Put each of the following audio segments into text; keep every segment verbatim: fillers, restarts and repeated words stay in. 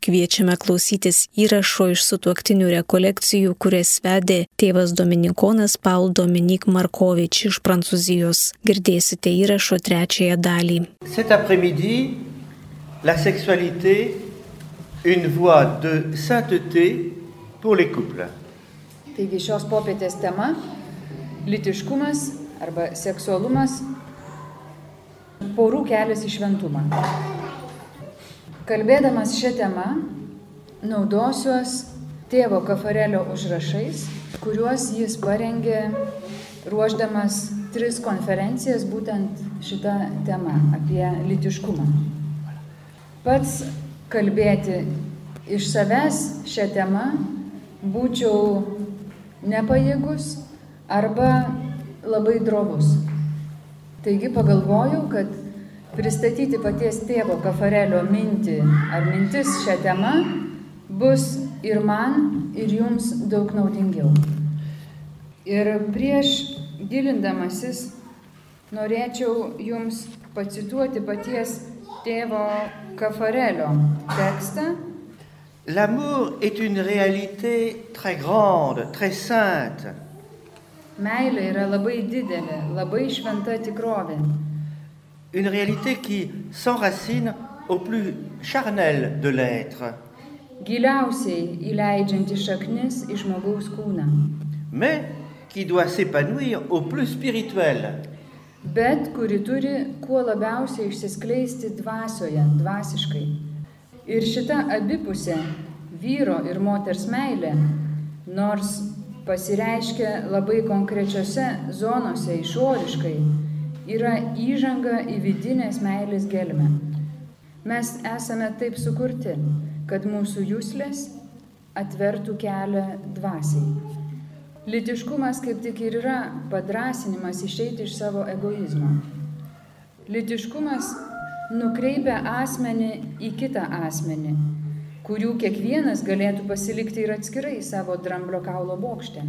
Kviečiame klausytis įrašo iš sutuoktinių rekolekcijų, kurias vedė tėvas dominikonas Paul Dominique Markovič iš Prancūzijos. Girdėsite įrašo trečiąją dalį. Cet après-midi, la sexualité, une voie de sainteté pour les couples. Taigi šios popietės tema – lytiškumas arba seksualumas, porų kelias į šventumą. Kalbėdamas šią temą, naudosiuos tėvo Kafarelio užrašais, kuriuos jis parengė ruošdamas tris konferencijas būtent šitą temą apie lytiškumą. Pats kalbėti iš savęs šią temą būčiau nepajėgus arba labai drovus. Taigi pagalvojau, kad pristatyti paties tėvo Kafarelio mintį ar mintis šią temą bus ir man, ir jums daug naudingiau. Ir prieš gilindamasis norėčiau jums pacituoti paties tėvo Kafarelio tekstą. L'amour est une réalité très grande, très sainte. Meilė yra labai didelė, labai šventa tikrovė. Une réalité qui s'enracine au plus charnel de l'être. Giliausiai įleidžianti šaknis į žmogaus kūną. Mais qui doit s'épanouir au plus spirituel. Bet kuri turi kuo labiausiai išsiskleisti dvasioje, dvasiškai. Ir šita abipusė vyro ir moters meilė, nors pasireiškia labai konkrečiose zonose išoriškai, yra įžanga į vidinės meilės gelmę. Mes esame taip sukurti, kad mūsų juslės atvertų kelią dvasiai. Lytiškumas kaip tik ir yra padrąsinimas išeiti iš savo egoizmo. Lytiškumas nukreipia asmenį į kitą asmenį, kurių kiekvienas galėtų pasilikti ir atskirai savo dramblio kaulo bokšte.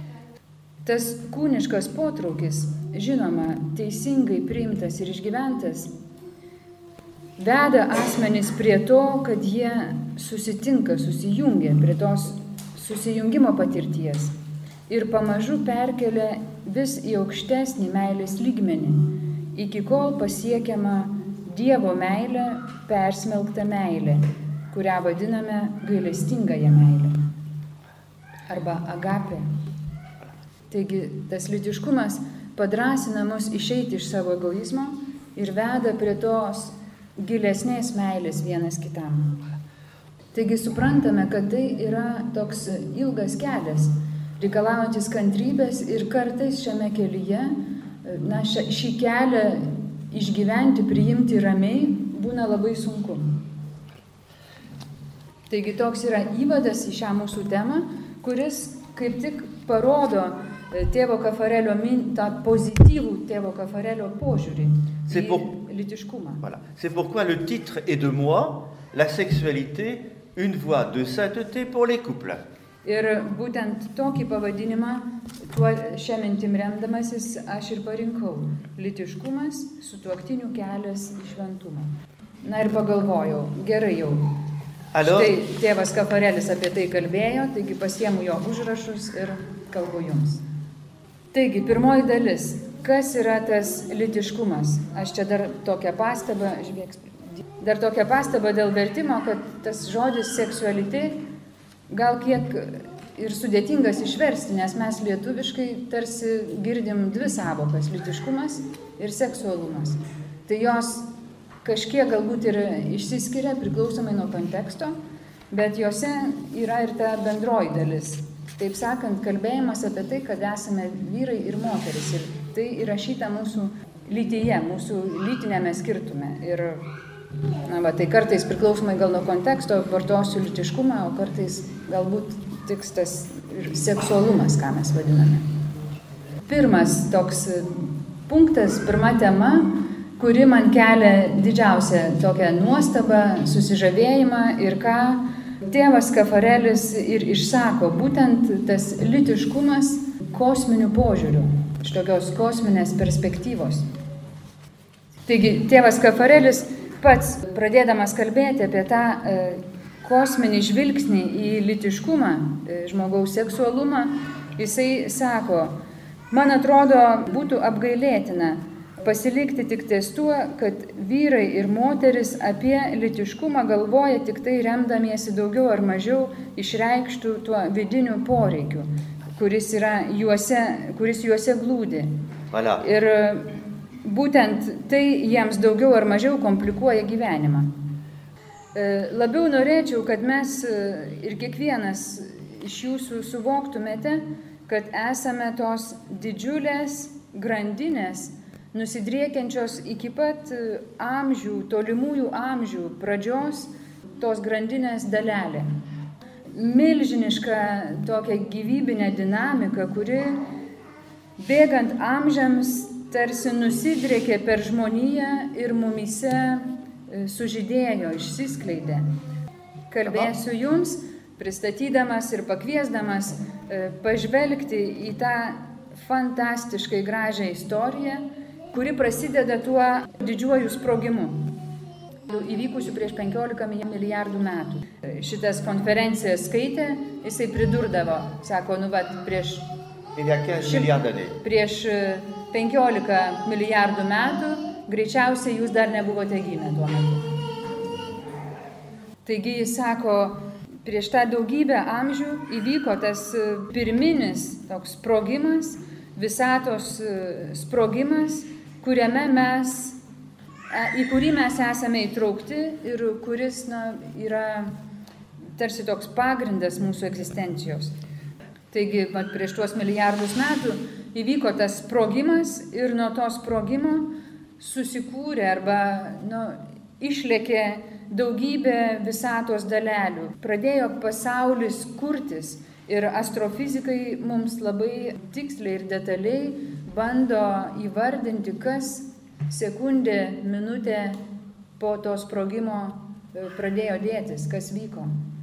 Tas kūniškas potraukis, žinoma, teisingai priimtas ir išgyventas, veda asmenys prie to, kad jie susitinka, susijungia prie tos susijungimo patirties ir pamažu perkelia vis į aukštesnį meilės lygmenį, iki kol pasiekiama Dievo meilė, persmelkta meilė, kurią vadiname gailestingąją meilę arba agapė. Taigi tas lytiškumas padrąsina mus išeiti iš savo egoizmo ir veda prie tos gilesnės meilės vienas kitam. Taigi suprantame, kad tai yra toks ilgas kelias, reikalaujantis kantrybės ir kartais šiame kelyje, na, šį kelią išgyventi, priimti ramiai būna labai sunku. Taigi toks yra įvadas į šią mūsų temą, kuris kaip tik parodo tėvo Kafarelio tą pozityvų tėvo Kafarelio požiūrį į pour... lytiškumą. Voilà. C'est pourquoi le titre est de moi, la sexualité, une voie de sainteté pour les couples. Ir būtent tokį pavadinimą, tuo šią mintim remdamasis, aš ir parinkau. Lytiškumas, sutuoktinių kelias į šventumą. Na ir pagalvojau, gerai jau. Alors... Štai tėvas Kafarelis apie tai kalbėjo, taigi pasiemu jo užrašus ir kalbu jums. Taigi, pirmoji dalis. Kas yra tas lytiškumas? Aš čia dar tokią pastabą, žvieks, dar tokią pastabą dėl vertimo, kad tas žodis seksualité gal kiek ir sudėtingas išversti, nes mes lietuviškai tarsi girdim dvi savokas – lytiškumas ir seksualumas. Tai jos kažkiek galbūt ir išsiskiria priklausomai nuo konteksto, bet jose yra ir ta bendroji dalis. Taip sakant, kalbėjimas apie tai, kad esame vyrai ir moteris. Ir tai įrašyta mūsų lytyje, mūsų lytinėme skirtume. Ir na, va, tai kartais priklausomai gal nuo konteksto vartosiu lytiškumą, o kartais galbūt tiks tas seksualumas, ką mes vadiname. Pirmas toks punktas, pirma tema, kuri man kelia didžiausią tokią nuostabą, susižavėjimą ir ką tėvas Kafarelis ir išsako, būtent tas lytiškumas kosminiu požiūriu, iš tokios kosminės perspektyvos. Taigi, tėvas Kafarelis pats, pradėdamas kalbėti apie tą e, kosminį žvilgsnį į lytiškumą, žmogaus seksualumą, jisai sako, man atrodo, būtų apgailėtina pasilikti tik ties tuo, kad vyrai ir moteris apie lytiškumą galvoja tik tai remdamiesi daugiau ar mažiau išreikštų tuo vidiniu poreikiu, kuris, yra juose, kuris juose glūdi. Voilà. Ir būtent tai jiems daugiau ar mažiau komplikuoja gyvenimą. Labiau norėčiau, kad mes ir kiekvienas iš jūsų suvoktumėte, kad esame tos didžiulės grandinės, nusidriekiančios iki pat amžių, tolimųjų amžių pradžios, tos grandinės dalelė. Milžiniška tokia gyvybinė dinamika, kuri bėgant amžiams tarsi nusidriekė per žmoniją ir mumyse sužydėjo, išsiskleidė. Kalbėsiu jums, pristatydamas ir pakviesdamas pažvelgti į tą fantastiškai gražią istoriją, kuri prasideda tuo didžiuoju sprogimu, įvykusiu prieš penkiolika milijardų metų. Šitas konferencijas skaitė, jisai pridurdavo, sako, nu vat, prieš, prieš penkiolika milijardų metų, greičiausiai jūs dar nebuvote gimę tuo metu. Taigi jis sako, prieš tą daugybę amžių įvyko tas pirminis toks sprogimas, visatos sprogimas, kuriame mes, į kurį mes esame įtraukti ir kuris na, yra tarsi toks pagrindas mūsų egzistencijos. Taigi, vat, prieš tuos milijardus metų įvyko tas sprogimas ir nuo to sprogimo susikūrė arba nu, išlėkė daugybė visatos dalelių. Pradėjo pasaulis kurtis ir astrofizikai mums labai tiksliai ir detaliai bando įvardinti, kas sekundė, minutė po to sprogimo pradėjo dėtis, kas vyko.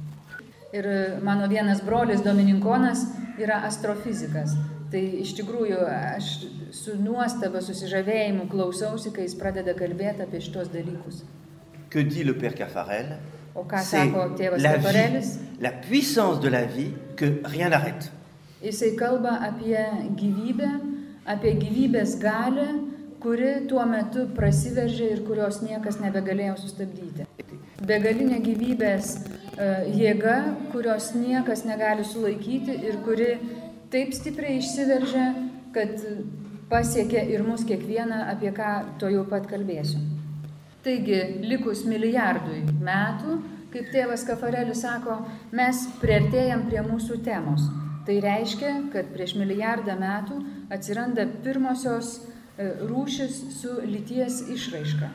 Ir mano vienas brolis Dominikonas yra astrofizikas. Tai iš tikrųjų aš su nuostaba, susižavėjimu klausausi, kai jis pradeda kalbėti apie šitos dalykus. Que dit le Père Caffarel? O ką sako tėvas Kafarelis? La puissance de la vie que rien n'arrête. Jisai kalba apie gyvybę, apie gyvybės galią, kuri tuo metu prasiveržė ir kurios niekas nebegalėjo sustabdyti. Begalinė gyvybės uh, jėga, kurios niekas negali sulaikyti ir kuri taip stipriai išsiveržė, kad pasiekė ir mus kiekvieną, apie ką to jau pat kalbėsiu. Taigi, likus milijardui metų, kaip tėvas Kafarelis sako, mes priartėjam prie mūsų temos. Tai reiškia, kad prieš milijardą metų atsiranda pirmosios rūšis su lyties išraiška.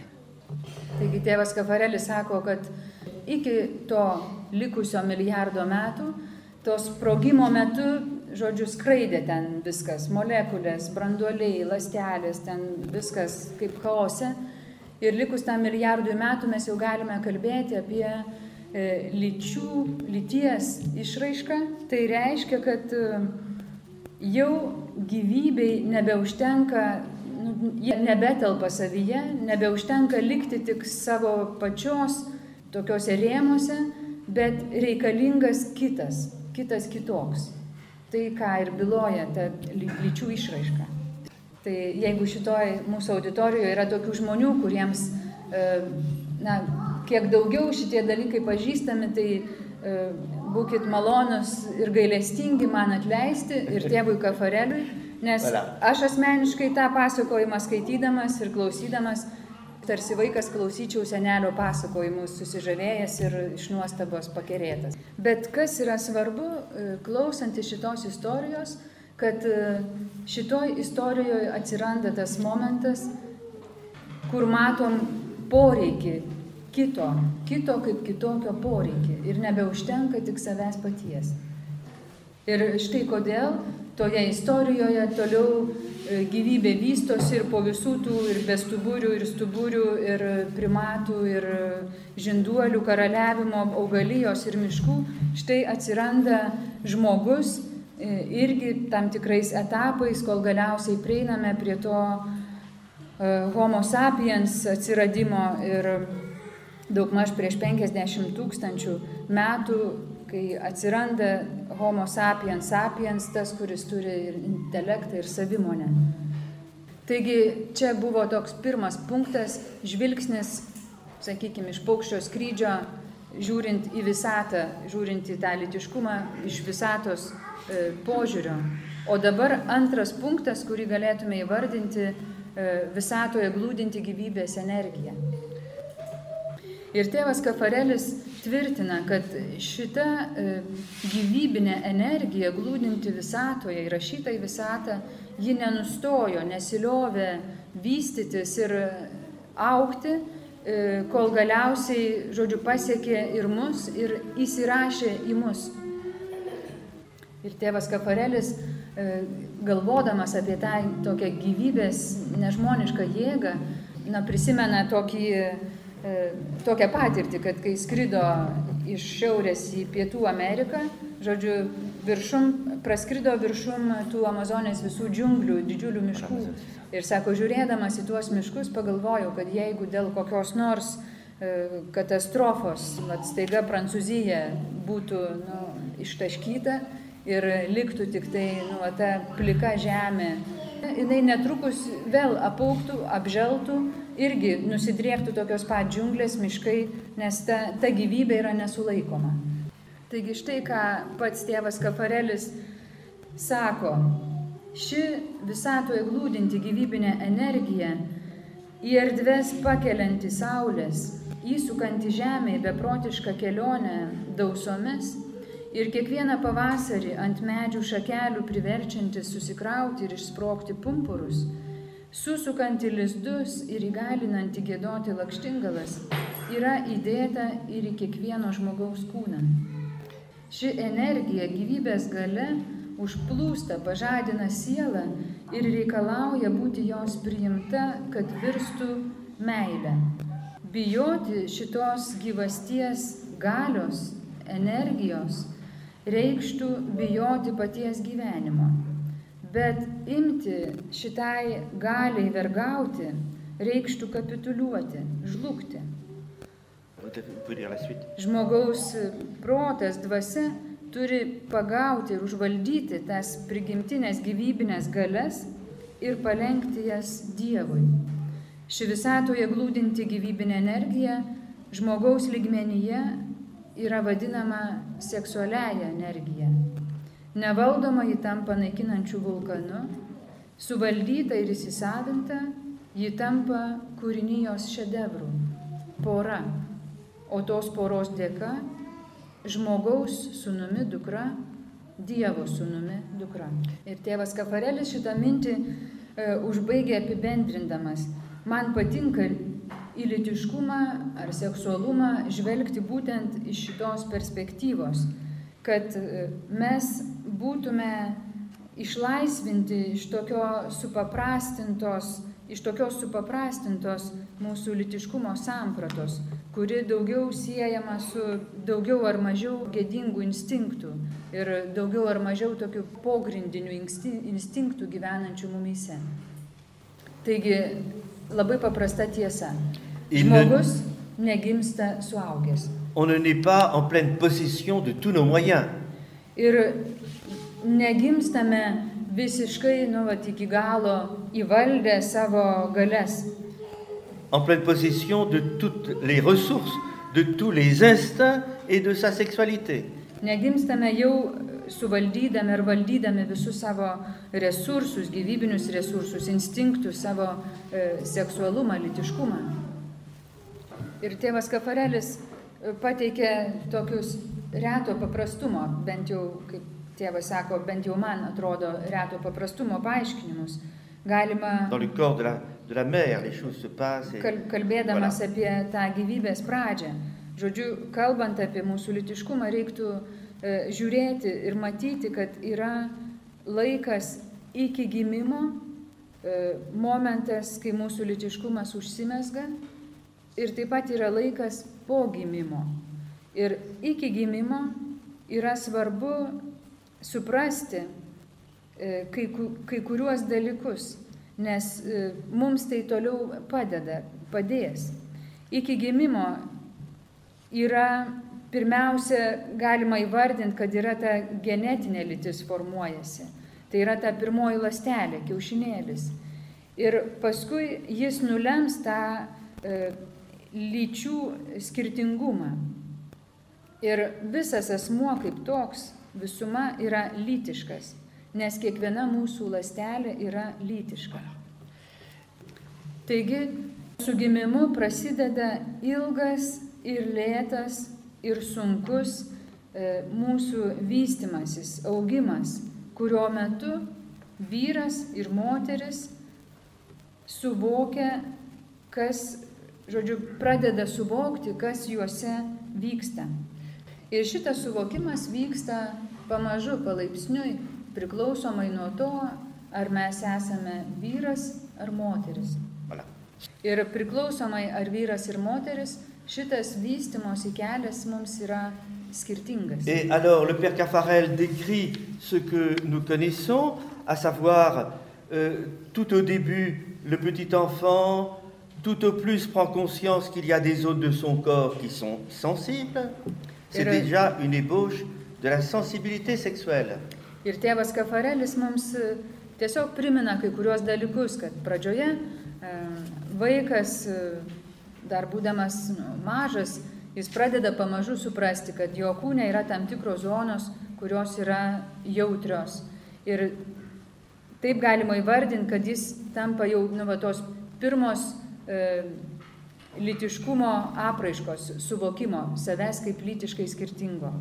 Taigi, tėvas Kafarelis sako, kad iki to likusio milijardo metų, tos sprogimo metu, žodžiu, skraidė ten viskas, molekulės, branduoliai, ląstelės, ten viskas kaip chaose. Ir likus tam milijardui metų mes jau galime kalbėti apie e, lyčių, lyties išraišką. Tai reiškia, kad e, jau gyvybei nebeužtenka, nu, jie nebetelpa savyje, nebeužtenka likti tik savo pačios tokiuose rėmuose, bet reikalingas kitas, kitas kitoks. Tai ką ir byloja ta lyčių išraiška. Tai jeigu šitoj mūsų auditorijoje yra tokių žmonių, kuriems na, kiek daugiau šitie dalykai pažįstami, tai būkit malonus ir gailestingi man atleisti ir tėvui Kafareliui, nes aš asmeniškai tą pasakojimą skaitydamas ir klausydamas, tarsi vaikas klausyčiau senelio pasakojimus, susižavėjęs ir iš nuostabos pakerėtas. Bet kas yra svarbu, klausantis šitos istorijos, kad šitoj istorijoje atsiranda tas momentas, kur matom poreikį kito, kito kaip kitokio poreikį ir nebeužtenka tik savęs paties. Ir štai kodėl toje istorijoje toliau gyvybė vystosi ir po visų tų ir bestuburių, ir stuburių, ir primatų, ir žinduolių, karaliavimo, augalijos ir miškų, štai atsiranda žmogus, irgi tam tikrais etapais, kol galiausiai prieiname prie to homo sapiens atsiradimo ir daugmaž prieš penkiasdešimt tūkstančių metų, kai atsiranda Homo sapiens sapiens, tas, kuris turi ir intelektą, ir savimonę. Taigi čia buvo toks pirmas punktas, žvilgsnis, sakykime, iš paukščio skrydžio, žiūrint į visatą, žiūrint į tą lytiškumą iš visatos e, požiūrio. O dabar antras punktas, kurį galėtume įvardinti, e, visatoje glūdinti gyvybės energiją. Ir tėvas Kafarelis tvirtina, kad šita e, gyvybinė energija glūdinti visatoje, įrašyta į visatą, ji nenustojo, nesiliovė vystytis ir augti, e, kol galiausiai, žodžiu, pasiekė ir mus ir įsirašė į mus. Ir tėvas Kafarelis, e, galvodamas apie tą tokią gyvybės nežmonišką jėgą, na, prisimena tokį tokią patirtį, kad kai skrido iš šiaurės į Pietų Ameriką, žodžiu, viršum, praskrido viršum tų Amazonės visų džiunglių, didžiulių miškų. Ir sako, žiūrėdamas į tuos miškus, pagalvojau, kad jeigu dėl kokios nors e, katastrofos, vat, staiga Prancūzija būtų nu, ištaškyta ir liktų tik tai nu, ta plika žemė, jinai netrukus vėl apaugtų, apželtų, irgi nusidriektų tokios pat džiunglės, miškai, nes ta, ta gyvybė yra nesulaikoma. Taigi štai ką pats tėvas Kafarelis sako, ši visatoje glūdinti gyvybinė energija, į erdves pakelianti saulės, įsukanti žemę į beprotišką kelionę dausomis ir kiekvieną pavasarį ant medžių šakelių priverčianti susikrauti ir išsprogti pumpurus, susukanti lizdus ir įgalinanti giedoti lakštingalas, yra įdėta ir į kiekvieno žmogaus kūną. Ši energija gyvybės gale užplūsta, pažadina sielą ir reikalauja būti jos priimta, kad virstų meilę. Bijoti šitos gyvasties galios, energijos, reikštų bijoti paties gyvenimo. Bet imti šitai galiai vergauti reikštų kapituliuoti, žlugti. Žmogaus protas, dvasia turi pagauti ir užvaldyti tas prigimtinės gyvybinės galias ir palenkti jas Dievui. Ši visatoje glūdinti gyvybinė energija žmogaus lygmenyje yra vadinama seksualiaja energija. Nevaldoma ji tampa naikinančių vulkanu, suvaldyta ir įsisavinta, ji tampa kūrinijos šedevrų, pora, o tos poros dėka žmogaus sūnumi dukra, Dievo sūnumi dukra. Ir tėvas Kafarelis šitą mintį e, užbaigė apibendrindamas. Man patinka į lytiškumą ar seksualumą žvelgti būtent iš šitos perspektyvos, kad mes būtume išlaisvinti iš tokio supaprastintos, iš tokios supaprastintos mūsų lytiškumo sampratos, kuri daugiau siejama su daugiau ar mažiau gėdingų instinktų ir daugiau ar mažiau tokių pogrindinių instinktų gyvenančių mumyse. Taigi, labai paprasta tiesa. Žmogus negimsta suaugęs. On ne naît pas en pleine possession de tous nos moyens. Ir negimstame visiškai, nu, vat, iki galo įvaldę savo galias. En pleine possession de toutes les ressources, de tous les instincts et de sa sexualité. Negimstame jau suvaldydami ir valdydami visus savo resursus, gyvybinius resursus, instinktus, savo e, seksualumą, lytiškumą. Ir tėvas Kafarelis pateikė tokius reto paprastumo, bent jau, kaip tėvas sako, bent jau man atrodo, reto paprastumo paaiškinimus. Galima, dans le corps de la, de la mère, les choses se passent. Et, kalbėdamas voilà. Apie tą gyvybės pradžią. Žodžiu, kalbant apie mūsų lytiškumą, reiktų e, žiūrėti ir matyti, kad yra laikas iki gimimo, e, momentas, kai mūsų lytiškumas užsimezga, ir taip pat yra laikas po gimimo. Ir iki gimimo yra svarbu suprasti e, kai, kai kuriuos dalykus, nes e, mums tai toliau padeda, padės. Iki gimimo yra pirmiausia galima įvardinti, kad yra ta genetinė lytis formuojasi. Tai yra ta pirmoji ląstelė, kiaušinėlis. Ir paskui jis nulems tą e, lyčių skirtingumą. Ir visas asmuo kaip toks visuma yra lytiškas, nes kiekviena mūsų ląstelė yra lytiška. Taigi, su gimimu prasideda ilgas ir lėtas ir sunkus e, mūsų vystimasis, augimas, kurio metu vyras ir moteris suvokia, kas, žodžiu, pradeda suvokti, kas juose vyksta. Ir šitas suvokimas vyksta pamažu, palaipsniui, priklausomai nuo to, ar mes esame vyras ar moteris. Voilà. Ir priklausomai ar vyras ir moteris, šitas vystimosi kelias mums yra skirtingas. Et alors, le Père Caffarel décrit ce que nous connaissons, à savoir, euh, tout au début, le petit enfant, tout au plus prend conscience qu'il y a des zones de son corps qui sont sensibles. C'est Ir, déjà une ébauche de la sensibilité sexuelle. ir tėvas Caffarelis mums tiesiog primena kai kurios dalykus, kad pradžioje e, vaikas, e, dar būdamas nu, mažas, jis pradeda pamažu suprasti, kad jo kūne yra tam tikros zonos, kurios yra jautrios. Ir taip galima įvardinti, kad jis tampa jau nu, va, tos pirmos e, lytiškumo apraiškos, suvokimo savęs kaip lytiškai skirtingo.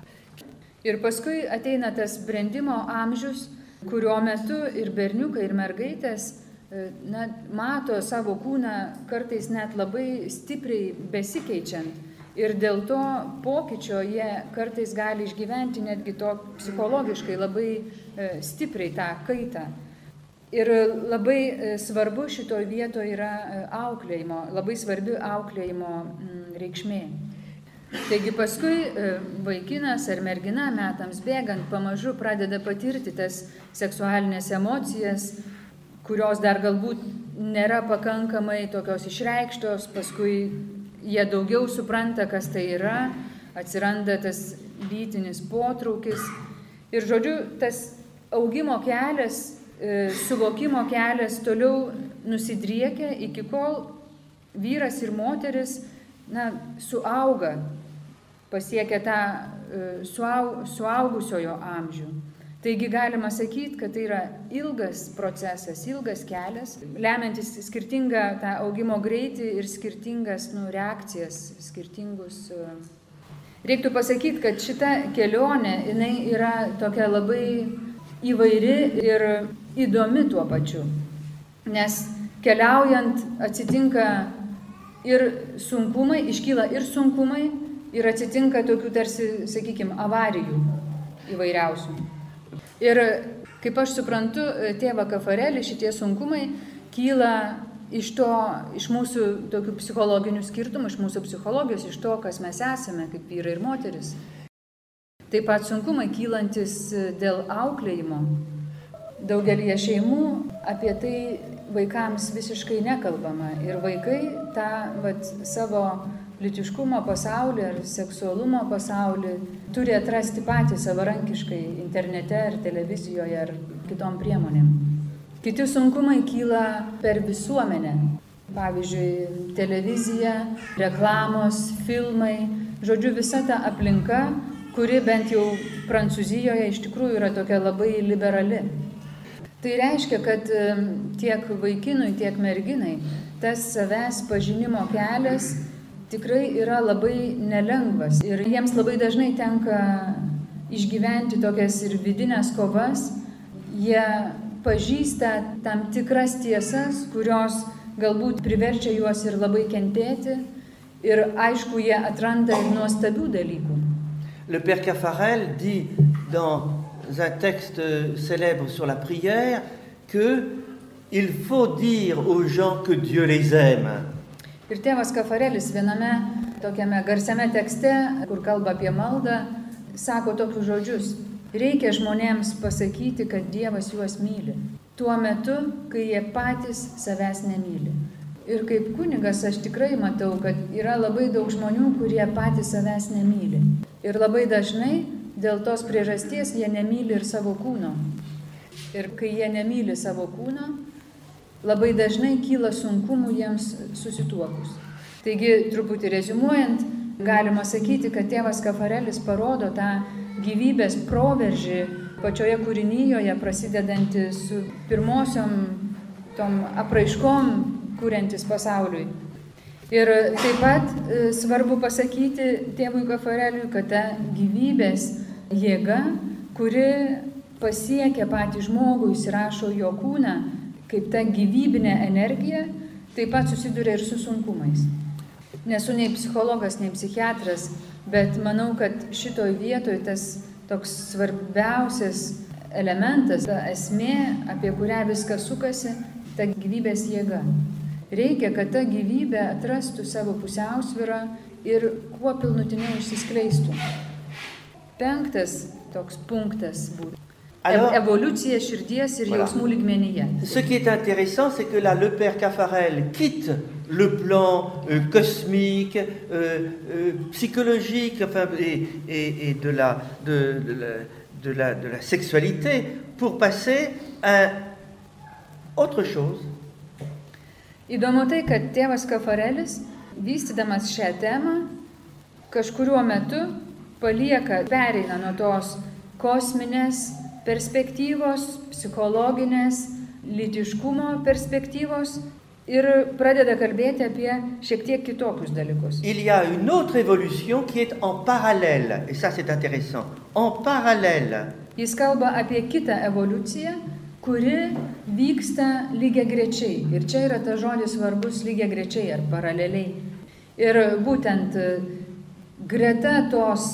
Ir paskui ateina tas brendimo amžius, kurio metu ir berniukai, ir mergaitės na, mato savo kūną kartais net labai stipriai besikeičiant. Ir dėl to pokyčio jie kartais gali išgyventi netgi to psichologiškai labai stipriai tą kaitą. Ir labai svarbu šitoj vietoje yra auklėjimo, labai svarbi auklėjimo reikšmė. Taigi paskui vaikinas ar mergina metams bėgant pamažu pradeda patirti tas seksualinės emocijas, kurios dar galbūt nėra pakankamai tokios išreikštos, paskui jie daugiau supranta, kas tai yra, atsiranda tas lytinis potraukis. Ir žodžiu, tas augimo kelias, suvokimo kelias toliau nusidriekia, iki kol vyras ir moteris na, suauga, pasiekia tą suau, suaugusiojo amžių. Taigi galima sakyti, kad tai yra ilgas procesas, ilgas kelias, lemiantis skirtingą tą augimo greitį ir skirtingas nu, reakcijas, skirtingus. Reiktų pasakyti, kad šita kelionė, jinai yra tokia labai įvairi ir įdomi tuo pačiu. Nes keliaujant atsitinka ir sunkumai, iškyla ir sunkumai, ir atsitinka tokių tarsi, sakykime, avarijų įvairiausių. Ir kaip aš suprantu, tėvą Caffarelį, šitie sunkumai kyla iš to, iš mūsų tokių psichologinių skirtumų, iš mūsų psichologijos, iš to, kas mes esame, kaip vyrai ir moteris. Taip pat sunkumai kylantis dėl auklėjimo. Daugelį šeimų apie tai vaikams visiškai nekalbama. Ir vaikai tą vat, savo lytiškumo pasaulį ar seksualumo pasaulį turi atrasti patys savarankiškai internete ar televizijoje ar kitom priemonėm. Kiti sunkumai kyla per visuomenę. Pavyzdžiui, televizija, reklamos, filmai, žodžiu, visa ta aplinka, kuri bent jau Prancūzijoje iš tikrųjų yra tokia labai liberali. Tai reiškia, kad tiek vaikinui, tiek merginai tas savęs pažinimo kelias tikrai yra labai nelengvas ir jiems labai dažnai tenka išgyventi tokias ir vidinės kovas. Jie pažįsta tam tikras tiesas, kurios galbūt priverčia juos ir labai kentėti ir aišku, jie atranda ir nuostabių dalykų. Le Père Caffarel dit dans un texte célèbre sur la prière qu'il faut dire aux gens que Dieu les aime. Ir tėvas Caffarelis viename tokiame garsiame tekste, kur kalba apie maldą, sako tokius žodžius. Reikia žmonėms pasakyti, kad Dievas juos myli. Tuo metu, kai jie patys savęs nemyli. Ir kaip kunigas aš tikrai matau, kad yra labai daug žmonių, kurie patys savęs nemyli. Ir labai dažnai dėl tos priežasties jie nemyli ir savo kūno. Ir kai jie nemyli savo kūno, labai dažnai kyla sunkumų jiems susituokus. Taigi, truputį reziumuojant, galima sakyti, kad tėvas Kafarelis parodo tą gyvybės proveržį pačioje kūrinyjoje, prasidedantį su pirmosiom tom apraiškom, kuriantis pasauliui. Ir taip pat e, svarbu pasakyti tėvui Kafareliui, kad ta gyvybės jėga, kuri pasiekia patį žmogų, įsirašo jo kūną, kaip ta gyvybinė energija, taip pat susiduria ir su sunkumais. Nesu nei psichologas, nei psichiatras, bet manau, kad šitoj vietoj tas toks svarbiausias elementas, ta esmė, apie kurią viskas sukasi, ta gyvybės jėga. Reikia, kad ta gyvybė atrastų savo pusiausvyrą ir kuo pilnutiniau išsiskleistų. Penktas toks punktas būtų. Alors, Évolution širdies ir voilà. jausmų lygmenyje. Ce qui est intéressant, c'est que là, le père Caffarel quitte le plan euh, cosmique, euh, euh, psychologique, enfin, et, et, et de, la, de, de, la, de, la, de la sexualité pour passer à autre chose. Įdomu tai, kad tėvas Kafarelis, vystydamas šią temą, kažkuriuo metu palieka, pereina nuo tos kosminės perspektyvos, psichologinės, lytiškumo perspektyvos ir pradeda kalbėti apie šiek tiek kitokius dalykus. Il y a une autre évolution qui est en parallèle, et ça c'est intéressant, en parallèle. Jis kalba apie kitą evoliuciją, kuri vyksta lygiagrečiai. Ir čia yra tas žodis svarbus lygiagrečiai ar paraleliai. Ir būtent greta tos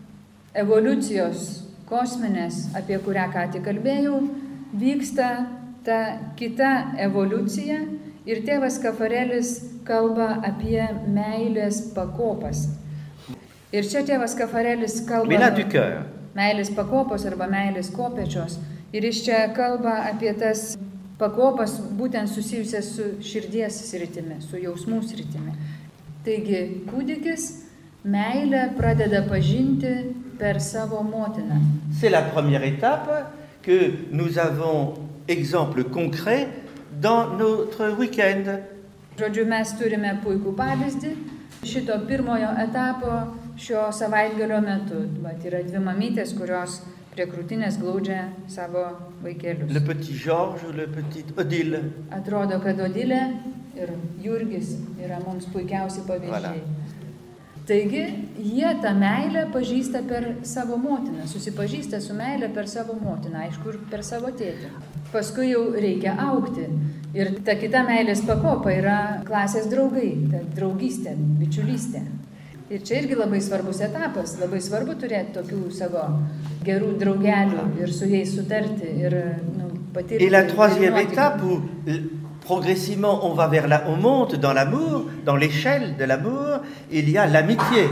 evoliucijos kosminės, apie kurią ką tik kalbėjau, vyksta ta kita evoliucija ir tėvas Kafarelis kalba apie meilės pakopas. Ir čia tėvas Kafarelis kalba meilės pakopos arba meilės kopečios. Ir iš čia kalba apie tas pakopas būtent susijusias su širdies sritimi, su jausmų sritimi. Taigi kūdikis meilę pradeda pažinti per savo motiną. C'est la première étape que nous avons exemple concret dans notre week-end. Žodžiu, mes turime puikų pavyzdį šito pirmojo etapo šio savaitgalio metu. Vat yra dvi mamytės, kurios prie krūtinės glaudžia savo vaikelius. Le petit Georges ou le petit Odile. Atrodo, kad Odilė ir Jurgis yra mums puikiausi pavyzdžiai. Voilà. Taigi, jie tą meilę pažįsta per savo motiną, susipažįsta su meilė per savo motiną, aišku, ir per savo tėtį. Paskui jau reikia augti. Ir ta kita meilės pakopa yra klasės draugai, ta draugystė, bičiulystė. Ir čia irgi labai svarbus etapas, labai svarbu turėti tokių savo gerų draugelių ir su jais sutarti ir nu, patirti. Et la troisième étape où progressivement on va vers la, on monte dans l'amour, dans l'échelle de l'amour, il y a l'amitié.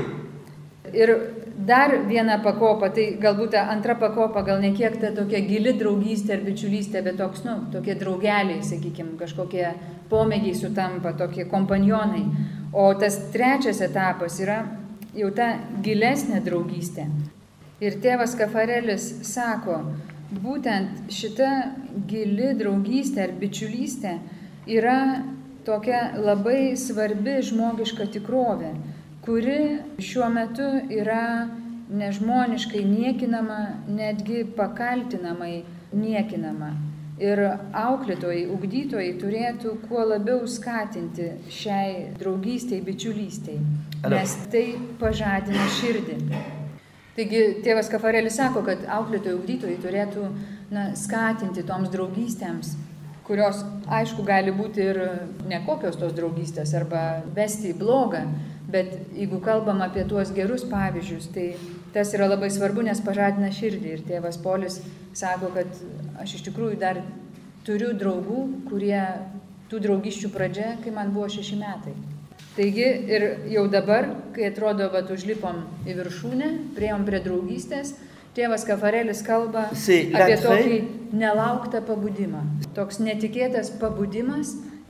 Ir dar viena pakopa, tai galbūt ta antra pakopa, gal ne kiek ta tokia gili draugystė ar bičiulystė, bet toks, nu, tokie draugeliai, sakykime, kažkokie pomėgiai sutampa, tokie kompanionai. O tas trečias etapas yra jau ta gilesnė draugystė. Ir tėvas Kafarelis sako, būtent šita gili draugystė ar bičiulystė yra tokia labai svarbi žmogiška tikrovė, kuri šiuo metu yra nežmoniškai niekinama, netgi pakaltinamai niekinama. Ir auklėtojai, ugdytojai turėtų kuo labiau skatinti šiai draugystei, bičiulystei, nes tai pažadina širdį. Taigi tėvas Kafarelis sako, kad auklėtojai, ugdytojai turėtų na, skatinti toms draugystėms, kurios, aišku, gali būti ir nekokios tos draugystės arba vesti į blogą, bet jeigu kalbam apie tuos gerus pavyzdžius, tai tas yra labai svarbu, nes pažadina širdį. Ir tėvas Polis sako, kad aš iš tikrųjų dar turiu draugų, kurie tų draugyščių pradžia, kai man buvo šeši metai. Taigi ir jau dabar, kai atrodo, kad užlipom į viršūnę, priėjom prie draugystės, tėvas Kafarelis kalba apie tokį nelauktą pabudimą. Toks netikėtas pabudimas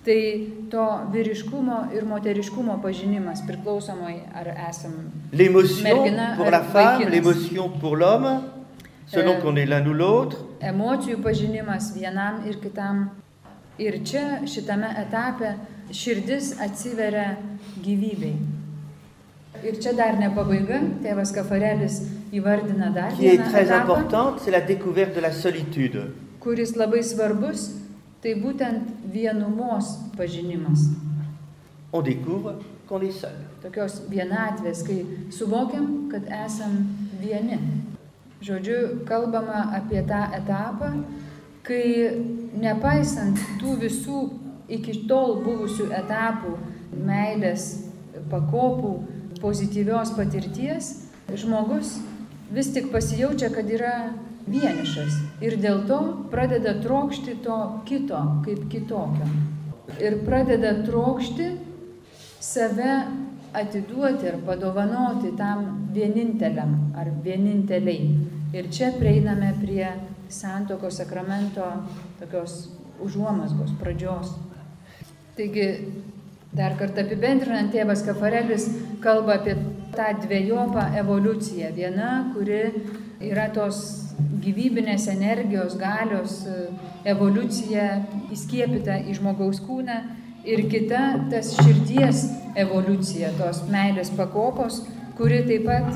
Tai to vyriškumo ir moteriškumo pažinimas priklausomai ar esam mergina pour la ar femme, vaikinas. l'émotion pour l'homme, selon Euh, qu'on est l'un ou l'autre. Emocijų pažinimas vienam ir kitam. Ir čia šitame etape širdis atsiveria gyvybei. Ir čia dar ne pabaiga, tėvas Kafarelis įvardina dar Qui est vieną très etapą, importante, c'est la découverte de la solitude. kuris labai svarbus, tai būtent vienumos pažinimas. On découvre qu'on est seul. Tokios vienatvės, kai suvokiam, kad esam vieni. Žodžiu, kalbama apie tą etapą, kai nepaisant tų visų iki tol buvusių etapų, meilės, pakopų, pozityvios patirties, žmogus vis tik pasijaučia, kad yra vienišas ir dėl to pradeda trokšti to kito kaip kitokio. Ir pradeda trokšti save atiduoti ir padovanoti tam vieninteliam ar vieninteliai. Ir čia prieiname prie santuokos sakramento tokios užuomazgos pradžios. Taigi, dar kartą apibendrinant, tėvas Kafarelis kalba apie tą dviejopą evoliuciją. Viena, kuri yra tos gyvybinės energijos, galios evoliucija įskiepyta į žmogaus kūną, ir kita, tas širdies evoliucija, tos meilės pakopos, kuri taip pat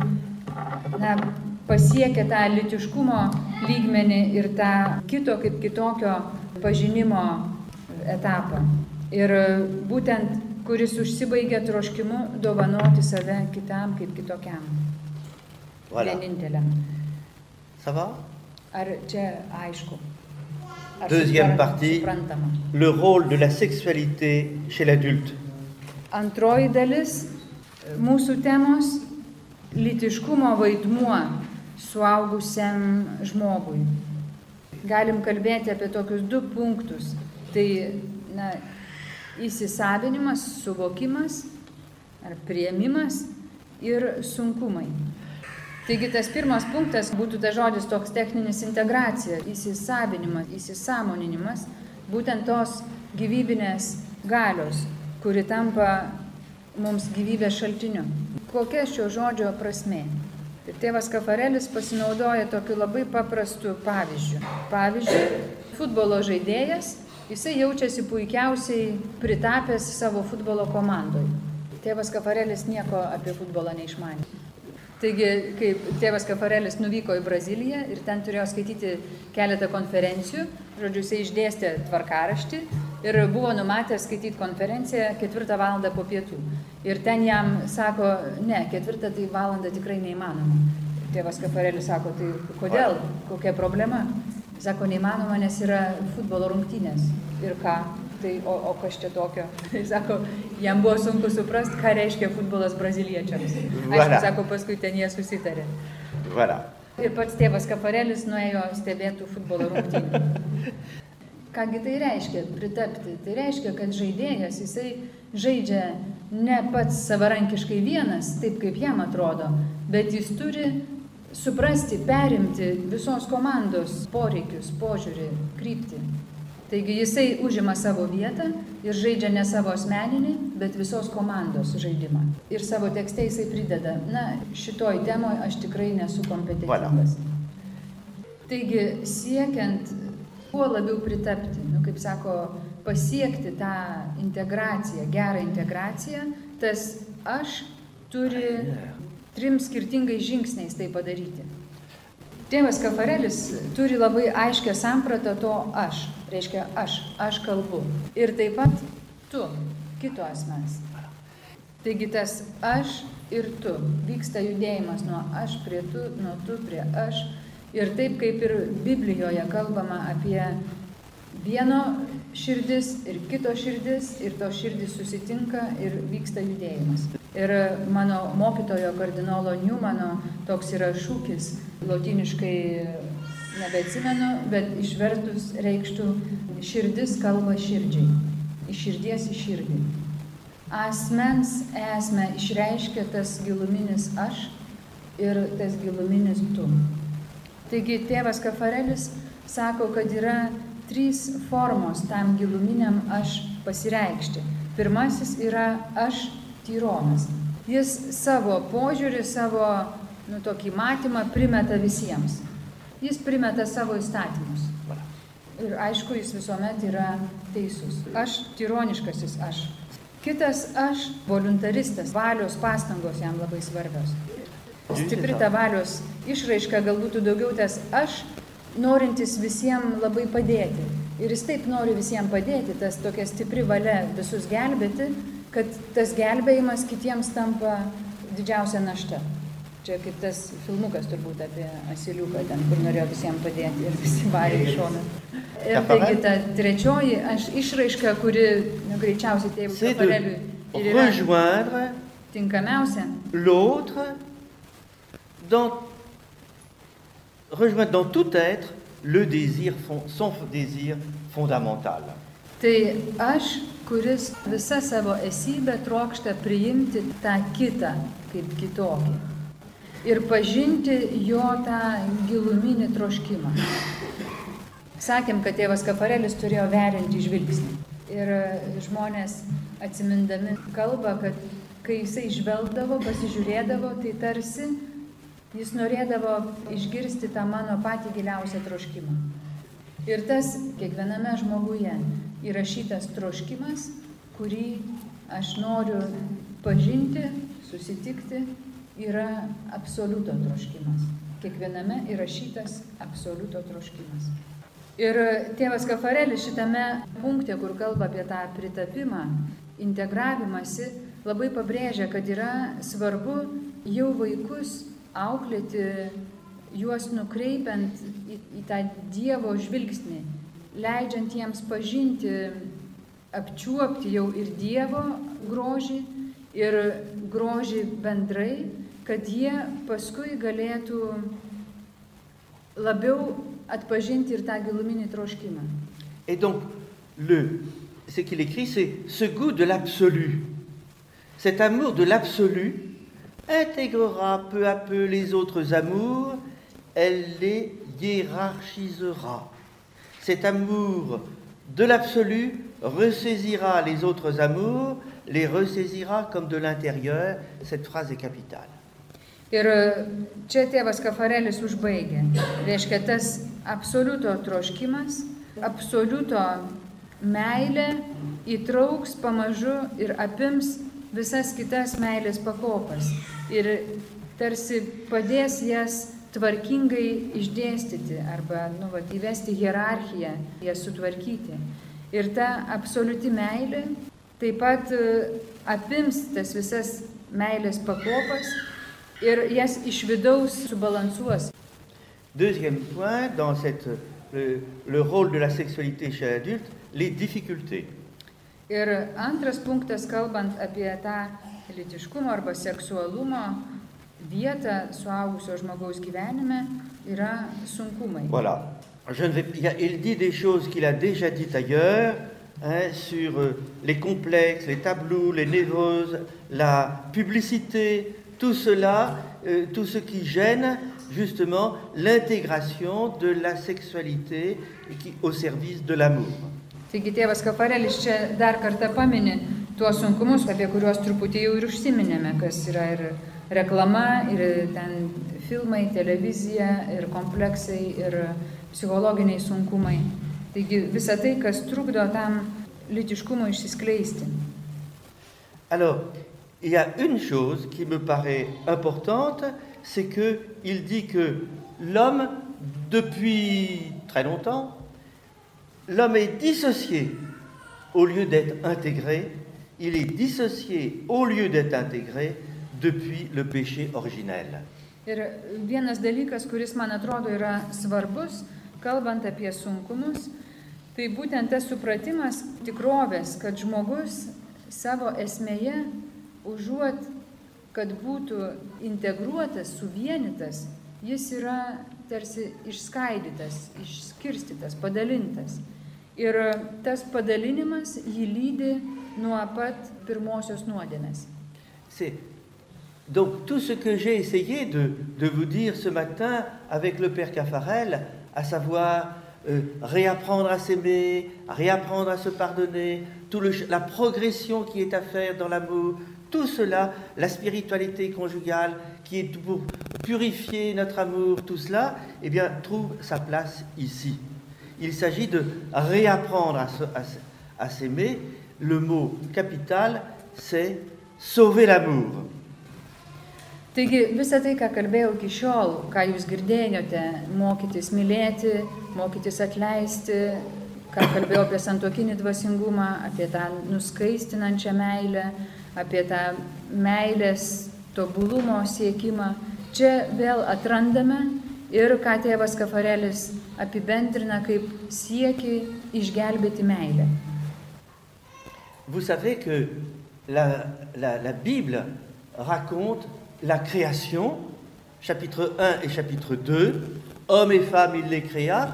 na, pasiekia tą lytiškumo lygmenį ir tą kito kaip kitokio pažinimo etapą. Ir būtent, kuris užsibaigia troškimu dovanoti save kitam kaip kitokiam. Voilà. Vieninteliam. Ça va? Ar čia aišku? Ar Deuxième suprant- partie, suprantama? le rôle de la sexualité chez l'adulte. Antroji dalis mūsų temos – lytiškumo vaidmuo suaugusiam žmogui. Galim kalbėti apie tokius du punktus. Tai na, įsisavinimas, suvokimas ar priėmimas ir sunkumai. Taigi tas pirmas punktas būtų tas žodis toks techninis integracija, įsisavinimas, įsisamoninimas, būtent tos gyvybinės galios, kuri tampa mums gyvybės šaltiniu. Kokia šio žodžio prasmė? Ir tėvas Kafarelis pasinaudoja tokiu labai paprastu pavyzdžiu. Pavyzdžiui, futbolo žaidėjas, jisai jaučiasi puikiausiai pritapęs savo futbolo komandoj. Tėvas Kafarelis nieko apie futbolą neišmanė. Taigi, kai tėvas Kafarelis nuvyko į Braziliją ir ten turėjo skaityti keletą konferencijų, žodžiu, jisai išdėstė tvarkaraštį ir buvo numatęs skaityti konferenciją ketvirtą valandą po pietų. Ir ten jam sako, ne, ketvirtą tai valandą tikrai neįmanoma. Tėvas Kafarelis sako, tai kodėl, kokia problema? Sako, neįmanoma, nes yra futbolo rungtynės. Ir ką? Tai, o, o kas čia tokio? Sako, jam buvo sunku suprasti, ką reiškia futbolas braziliečiams. Aišku, sako, paskui ten jie susitarė. Voilà. Ir pats tėvas Kafarelis nuėjo stebėtų futbolo rungtynių. Kągi tai reiškia pritapti? Tai reiškia, kad žaidėjas, jisai žaidžia ne pats savarankiškai vienas, taip kaip jam atrodo, bet jis turi suprasti, perimti visos komandos poreikius, požiūrį, kryptį. Taigi jisai užima savo vietą ir žaidžia ne savo asmeninį, bet visos komandos žaidimą. Ir savo tekste jisai prideda, na, šitoj temoj aš tikrai nesu kompetentingas. Voilà. Taigi siekiant kuo labiau pritapti, nu, kaip sako, pasiekti tą integraciją, gerą integraciją, tas aš turi trim skirtingais žingsniais tai padaryti. Tėvas Kafarelis turi labai aiškę sampratą to aš, reiškia aš, aš kalbu. Ir taip pat tu, kito asmens. Taigi tas aš ir tu, vyksta judėjimas nuo aš prie tu, nuo tu prie aš. Ir taip kaip ir Biblijoje kalbama apie vieno širdis ir kito širdis, ir to širdis susitinka ir vyksta judėjimas. Ir mano mokytojo kardinolo Newmano toks yra šūkis, lotyniškai nebeatsimenu, bet išvertus reikštų širdis kalba širdžiai, iš širdies į širdį. Asmens esmę išreiškia tas giluminis aš ir tas giluminis tu. Taigi tėvas Kafarelis sako, kad yra trys formos tam giluminiam aš pasireikšti. Pirmasis yra aš tyronas. Jis savo požiūrį, savo nu, tokį matymą primeta visiems. Jis primeta savo įstatymus. Ir aišku, jis visuomet yra teisus. Aš tyroniškasis aš. Kitas aš voluntaristas, valios pastangos jam labai svarbios. Stipri ta valios išraiška galbūt daugiau tas aš, norintis visiems labai padėti. Ir jis taip nori visiems padėti, tas tokia stipri valia visus gelbėti, kad tas gelbėjimas kitiems tampa didžiausia našta. Čia kaip tas filmukas turbūt apie asiliuką, ten, kur norėjo visiems padėti ir visi varė į šoną. Ir taigi ta trečioji aš išraiška, kuri nu, greičiausiai tėvų Kafareliui ir yra tinkamiausia. L'autre, dans, rejoindre dans tout être le désir, son désir fondamental. Tai aš, kuris visą savo esybę trokšta priimti tą kitą kaip kitokį ir pažinti jo tą giluminį troškimą. Sakėm, kad tėvas Kafarelis turėjo veriantį žvilgsnį. Ir žmonės atsimindami kalba, kad kai jisai žvelgdavo, pasižiūrėdavo, tai tarsi jis norėdavo išgirsti tą mano patį giliausią troškimą. Ir tas kiekviename žmoguje įrašytas troškimas, kurį aš noriu pažinti, susitikti, yra absoliuto troškimas. Kiekviename įrašytas absoliuto troškimas. Ir tėvas Kafarelis šitame punkte, kur kalba apie tą pritapimą, integravimąsi, labai pabrėžia, kad yra svarbu jau vaikus auklėti, juos nukreipiant į, į tą Dievo žvilgsnį, leidžiant jiems pažinti, apčiuopti jau ir Dievo grožį, ir grožį bendrai, kad jie paskui galėtų labiau atpažinti ir tą giluminį troškimą. Et donc, le, ce qu'il écrit, c'est ce goût de l'absolu. Cet amour de l'absolu intégrera peu à peu les autres amours, elle les hiérarchisera. Cet amour de l'absolu ressaisira les autres amours, les ressaisira comme de l'intérieur. Cette phrase est capitale. Ir čia tėvas Kafarelis užbaigė. Reiškia, tas absoliuto troškimas, absoliuto meilė įtrauks pamažu ir apims visas kitas meilės pakopas. Ir tarsi padės jas tvarkingai išdėstyti arba nu, va, įvesti hierarchiją, jas sutvarkyti. Ir ta absoliuti meilė taip pat apims tas visas meilės pakopas ir jas iš vidaus subalansuos. Deuxième point, dans cette, le, le rôle de la sexualité chez l'adulte, les difficultés. Ir antras punktas, kalbant apie tą lytiškumo arba seksualumo vietą suaugusio žmogaus gyvenime, yra sunkumai. Voilà. Je ne vais, il, a, il dit des choses qu'il a déjà dites ailleurs, hein, sur euh, les complexes, les tabous, les névroses, la publicité, tout cela, euh, tout ce qui gêne justement l'intégration de la sexualité qui, au service de l'amour. Taigi tėvas Kafarelis čia dar kartą pamini tuos sunkumus, apie kuriuos truputį jau ir užsiminėme, kas yra ir reklama, ir ten filmai, televizija, ir kompleksai, ir psichologiniai sunkumai. Taigi visa tai, kas trukdo tam lytiškumui išsiskleisti. Alors, il y a une chose qui me paraît importante, c'est qu'il dit que l'homme, depuis très longtemps, l'homme est dissocié au lieu d'être intégré. Il est dissocié au lieu d'être intégré depuis le péché originel. Ir vienas dalykas, kuris man atrodo yra svarbus, kalbant apie sunkumus, tai būtent tas supratimas tikrovės, kad žmogus savo esmėje, užuot, kad būtų integruotas, suvienytas, jis yra tarsi išskaidytas, išskirstytas, padalintas. Ir tas padalinimas jį lydi nuo pat pirmosios nuodėmės. C'est donc tout ce que j'ai essayé de, de vous dire ce matin avec le Père Kafarel, à savoir euh, réapprendre à s'aimer, réapprendre à se pardonner, tout le, la progression qui est à faire dans l'amour, tout cela, la spiritualité conjugale qui est pour purifier notre amour, tout cela, eh bien, trouve sa place ici. Il s'agit de réapprendre à, se, à, à s'aimer. Le mot capital, c'est sauver l'amour. Taigi visą tai, ką kalbėjau iki šiol, ką jūs girdėjote, mokytis mylėti, mokytis atleisti, ką kalbėjau apie santuokinį dvasingumą, apie tą nuskaistinančią meilę, apie tą meilės tobulumo siekimą, čia vėl atrandame ir ką tėvas Kafarelis apibendrina kaip siekį išgelbėti meilę. Vous savez que la, la, la Bible raconte la création, chapitre un et chapitre deux, hommes et femmes, il les créa.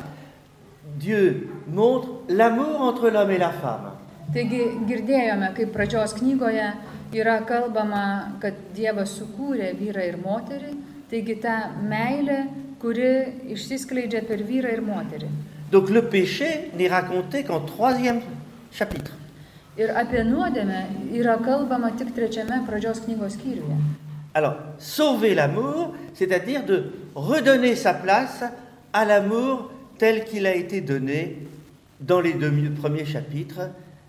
Dieu montre l'amour entre l'homme et la femme. Taigi girdėjome, kaip pradžios knygoje yra kalbama, kad Dievas sukūrė vyrą ir moterį, taigi ta meilė, kuri išsiskleidžia per vyrą ir moterį. Donc le péché n'est raconté qu'en troisième chapitre. Ir apie nuodėmę yra kalbama tik trečiame pradžios knygos skyriuje. Alors, sauver l'amour, c'est-à-dire de redonner sa place à l'amour tel qu'il a été donné dans les deux premiers chapitres.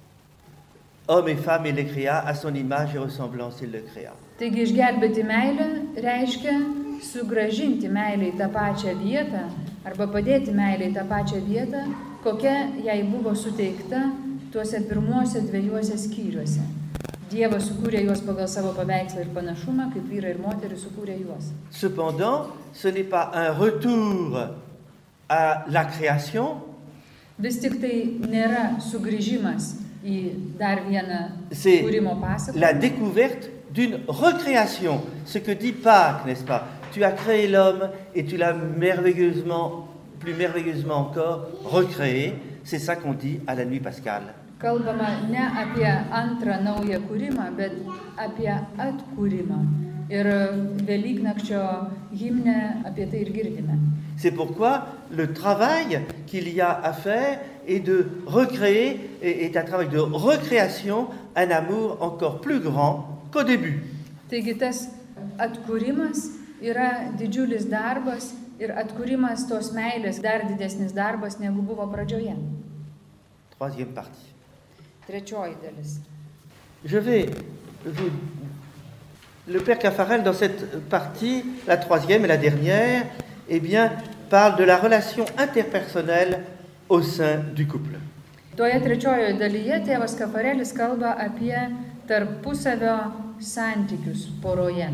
Homme et femme, il les créa, à son image et ressemblance, il le créa. Taigi išgelbėti meilę reiškia sugrąžinti meilę į tą pačią vietą arba padėti meilę į tą pačią vietą, kokia jai buvo suteikta tuose pirmuose dviejuose skyriuose. Dievas sukūrė juos pagal savo paveikslą ir panašumą, kaip vyrai ir moterys sukūrė juos. Cependant, ce n'est pas un retour à la création. Vis tik tai nėra sugrįžimas į dar vieną kūrimo pasakojimą. La découverte d'une recréation, ce que dit Pâques, n'est-ce pas? Tu as créé l'homme et tu l'as merveilleusement, plus merveilleusement encore, recréé. C'est ça qu'on dit à la nuit pascale. Kalbama ne apie antrą naują kūrimą, bet apie atkūrimą. Ir Velyknakčio himne apie tai ir girdime. C'est pourquoi le travail qu'il y a à faire est de recréer, est un travail de recréation, un amour encore plus grand qu'au début. Taigi tas atkūrimas yra didžiulis darbas ir atkūrimas tos meilės dar didesnis darbas negu buvo pradžioje. Troisième partie. Trečioji dalis. Je vais vous... Le Père Caffarel, dans cette partie, la troisième et la dernière, eh bien, parle de la relation interpersonnelle au sein du couple. Toje trečiojoje dalyje tėvas Kafarelis kalba apie tarpusavio santykius poroje.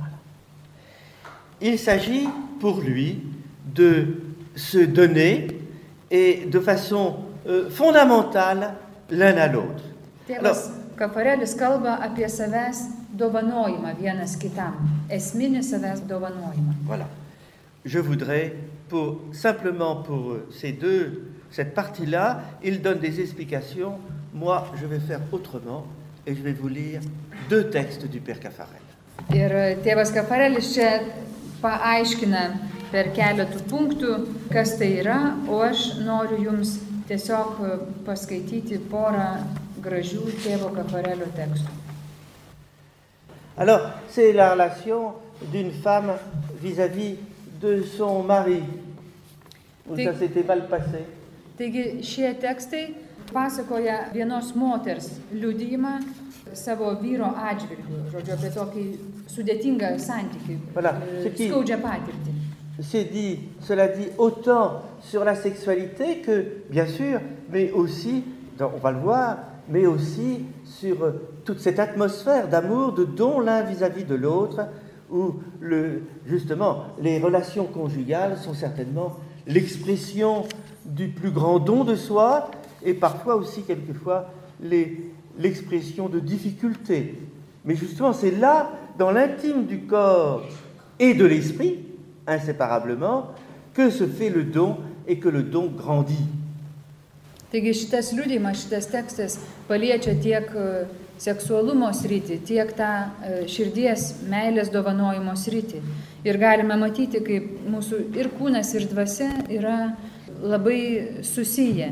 Il s'agit pour lui de se donner et de façon euh, fondamentale l'un à l'autre. Tėvas Kafarelis kalba apie savęs dovanojimą vienas kitam, esminį savęs dovanojimą. Voilà. Je voudrais, pour, simplement pour ces deux, cette partie-là, il donne des explications. Moi, je vais faire autrement et je vais vous lire deux textes du Père Caffarel. Ir tėvas Kafarelis čia paaiškina per keletų punktų, kas tai yra, o aš noriu jums tiesiog paskaityti porą gražių tėvo Kafarelio tekstų. Alors, c'est la relation d'une femme vis-à-vis de son mari. Où ça s'était mal passé. Taigi šie tekstai pasakoja vienos moters liudijimą savo vyro atžvilgiu, žodžiu, apie tokį sudėtingą santykį, voilà. skaudžią patirtį. C'est dit, cela dit autant sur la sexualité que, bien sûr, mais aussi, on va le voir, mais aussi sur toute cette atmosphère d'amour, de don l'un vis-à-vis de l'autre, où le, justement les relations conjugales sont certainement l'expression du plus grand don de soi et parfois aussi quelquefois les, l'expression de difficultés. Mais justement c'est là, dans l'intime du corps et de l'esprit, inséparablement, que se fait le don et que le don grandit. Taigi šitas liudijimas, šitas tekstas paliečia tiek seksualumo sritį, tiek tą širdies meilės dovanojimo sritį. Ir galime matyti, kaip mūsų ir kūnas, ir dvasia yra labai susiję.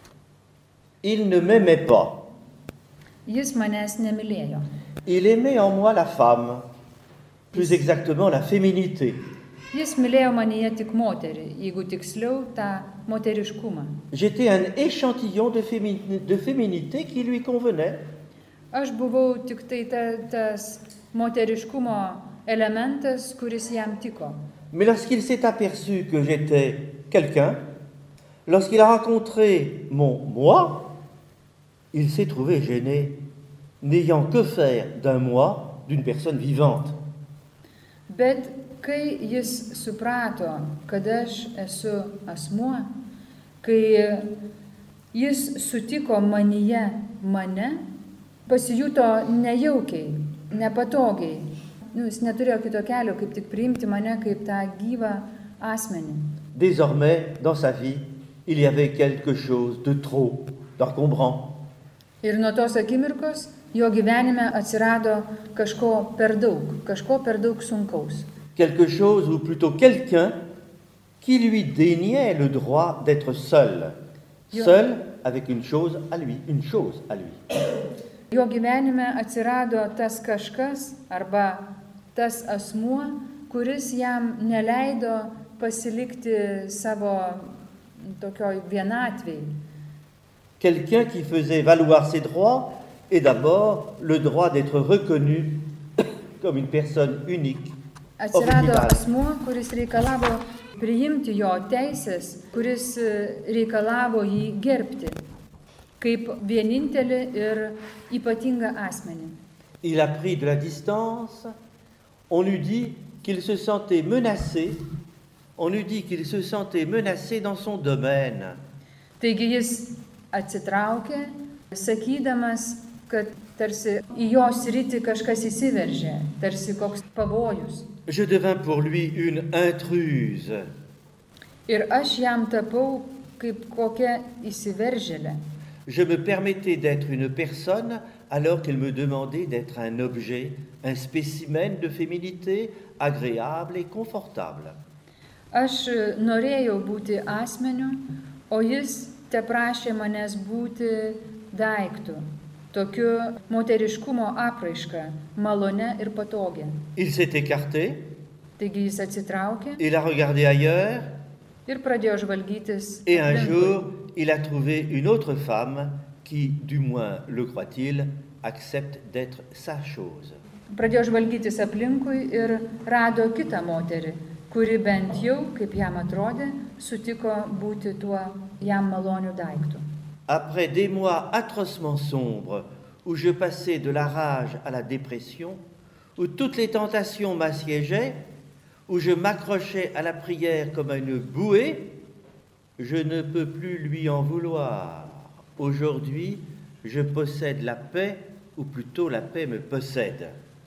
Il ne m'aimait pas. Jis manęs nemylėjo. Il aimait en moi la femme, plus exactement la féminité. Jis mylėjo manyje tik moterį, jeigu tiksliau tą moteriškumą. J'étais un échantillon de, fémini- de féminité qui lui convenait. Aš buvau tik tai ta, tas moteriškumo elementas, kuris jam tiko. Mais lorsqu'il s'est aperçu que j'étais quelqu'un, lorsqu'il a rencontré mon moi, il s'est trouvé gêné, n'ayant que faire d'un moi, d'une personne vivante. Bet kai jis suprato, kad aš esu asmuo, kai jis sutiko manyje mane, pasijuto nejaukiai, nepatogiai. Nu, jis neturėjo kito kelio, kaip tik priimti mane kaip tą gyvą asmenį. Désormais, dans sa vie, il y avait quelque chose de trop, d'encombrant. Ir nuo tos akimirkos jo gyvenime atsirado kažko per daug, kažko per daug sunkaus. Quelque chose, ou plutôt quelqu'un, qui lui déniait le droit d'être seul. Seul avec une chose à lui, une chose à lui. Jo gyvenime atsirado tas kažkas arba tas asmuo, kuris jam neleido pasilikti savo tokioj vienatvėj. Quelqu'un qui faisait valoir ses droits et d'abord le droit d'être reconnu comme une personne unique. Atsirado originale. asmuo, kuris reikalavo priimti jo teisės, kuris reikalavo jį gerbti kaip vienintelį ir ypatingą asmenį. Il a pris de la distance, on lui dit qu'il se sentait menacé, on lui dit qu'il se sentait menacé dans son domaine. Taigi jis atsitraukė, sakydamas, kad tarsi į jo sritį kažkas įsiveržė, tarsi koks pavojus. Je devins pour lui une intruse. Ir aš jam tapau kaip kokia įsiveržėlė. Je me permettais d'être une personne alors qu'elle me demandait d'être un objet, un spécimen de féminité agréable et confortable. Aš norėjau būti asmeniu, o jis teprašė manęs būti daiktu, tokiu moteriškumo apraiška, malone ir patogia. Il s'est écarté, Taigi jis atsitraukė il a regardé ailleurs, ir pradėjo žvalgytis. et un aplinkui. jour, il a trouvé une autre femme qui, du moins le croit-il, accepte d'être sa chose. Pradėjo žvalgytis aplinkui ir rado kitą moterį, kuri bent jau, kaip jam atrodė, sutiko būti tuo jam maloniu daiktu. Après des mois atrocement sombres, où je passais de la rage à la dépression, où toutes les tentations m'assiégeaient, où je m'accrochais à la prière comme à une bouée, je ne peux plus lui en vouloir. Aujourd'hui, je possède la paix, ou plutôt la paix me possède.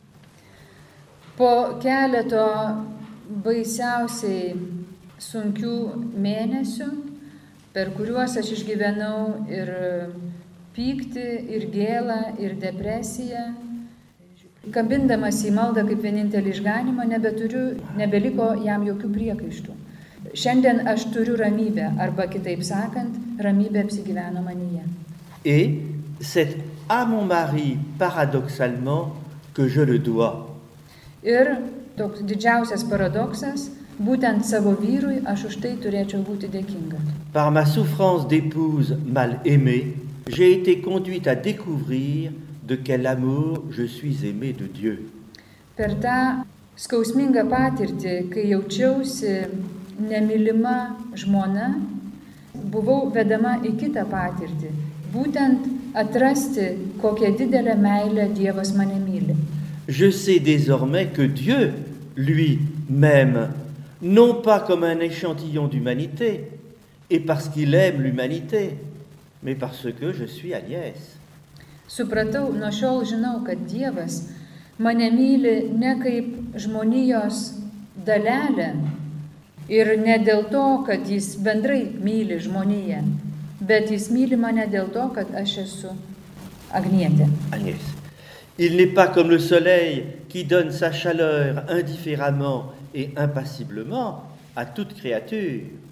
Po keleto baisiausiai sunkių mėnesių, per kuriuos aš išgyvenau ir pyktį, ir gėlą, ir depresiją, kabindamas į maldą kaip vienintelį išganimą, nebeturiu, nebeliko jam jokių priekaištų. Šiandien aš turiu ramybę, arba kitaip sakant, ramybė apsigyveno manyje. Et c'est à mon mari, paradoxalement, que je le dois. Ir toks didžiausias paradoksas, būtent savo vyrui aš už tai turėčiau būti dėkinga. Par ma souffrance d'épouse mal aimée, j'ai été conduite à découvrir de quel amour je suis aimée de Dieu. Per tą skausmingą patirtį, kai jaučiausi nemylima žmona, buvau vedama į kitą patirtį, būtent atrasti, kokią didelę meilę Dievas mane myli. Je sais désormais que Dieu, lui, m'aime, non pas comme un échantillon d'humanité, et parce qu'il aime l'humanité, mais parce que je suis Agnès. Supratau, nuo šiol žinau, kad Dievas mane myli ne kaip žmonijos dalelę ir ne dėl to, kad jis bendrai myli žmoniją, bet jis myli mane dėl to, kad aš esu Agnietė. Agnès. Il n'est pas comme le soleil qui donne sa chaleur indifféremment et impassiblement à toute créature.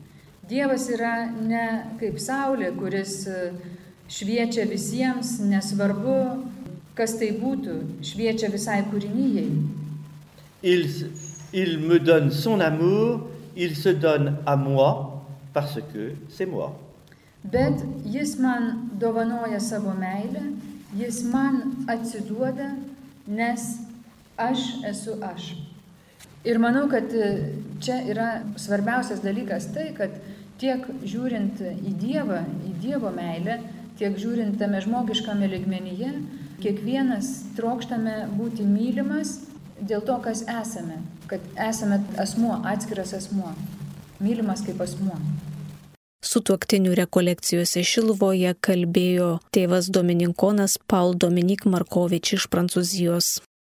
Dievas yra ne kaip saulė, kuris šviečia visiems, nesvarbu, kas tai būtų, šviečia visai kūrinijai. Il, il me donne son amour, il se donne à moi parce que c'est moi. Bet jis man dovanoja savo meilę, jis man atsiduoda, nes aš esu aš. Ir manau, kad čia yra svarbiausias dalykas tai, kad tiek žiūrint į Dievą, į Dievo meilę, tiek žiūrint tame žmogiškame lygmenyje, kiekvienas trokštame būti mylimas dėl to, kas esame, kad esame asmuo, atskiras asmuo, mylimas kaip asmuo. Sutuoktinių rekolekcijose Šiluvoje kalbėjo tėvas dominikonas Paul Dominik Markovič iš Prancūzijos.